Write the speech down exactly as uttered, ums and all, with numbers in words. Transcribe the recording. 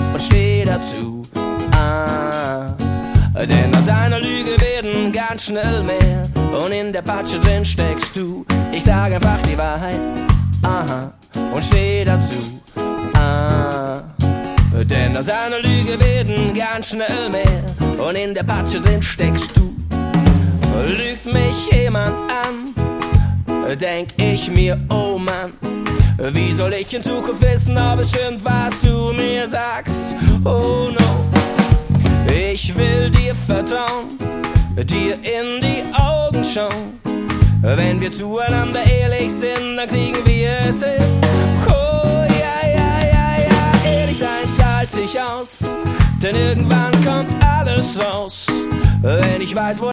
und steh dazu. Ah, denn aus einer Lüge werden ganz schnell mehr und in der Patsche drin steckst du. Ich sag einfach die Wahrheit, aha, und steh dazu. Ah, denn aus einer Lüge werden ganz schnell mehr und in der Patsche drin steckst du. Lügt mich jemand an, denk ich mir, oh Mann, wie soll ich in Zukunft wissen, ob es stimmt, was du mir sagst? Oh no, ich will dir vertrauen, dir in die Augen schauen. Wenn wir zueinander ehrlich sind, dann kriegen wir es hin. Oh ja, ja, ja, ja, ehrlich sein zahlt sich aus, denn irgendwann kommt alles raus. Wenn ich weiß, wo